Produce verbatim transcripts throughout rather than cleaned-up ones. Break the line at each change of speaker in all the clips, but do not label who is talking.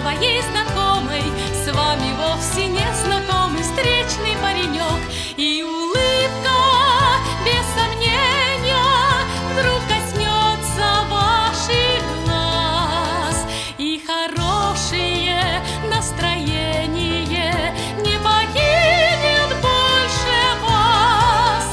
своей знакомой, с вами вовсе не знакомый встречный паренек. И улыбка, без сомнения, вдруг коснется ваших глаз, и хорошее настроение не покинет больше вас.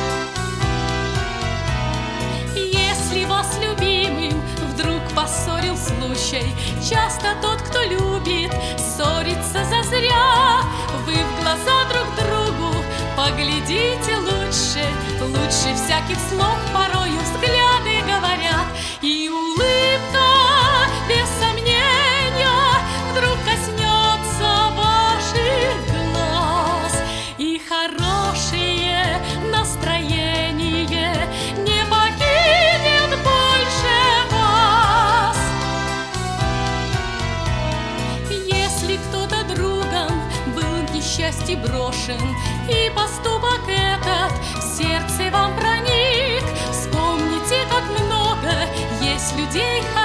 Если вас любимым вдруг поссорил случай, часто тот, кто любит, ссорится зазря. Вы в глаза друг другу поглядите лучше, лучше всяких слов порою взгляды говорят. И улыбка, без сомнения, вдруг коснется ваших глаз, и хорошее настроение не покинет больше вас. Если кто-то другом был в несчастье брошен, и поступок этот в сердце вам проник, вспомните, как много есть людей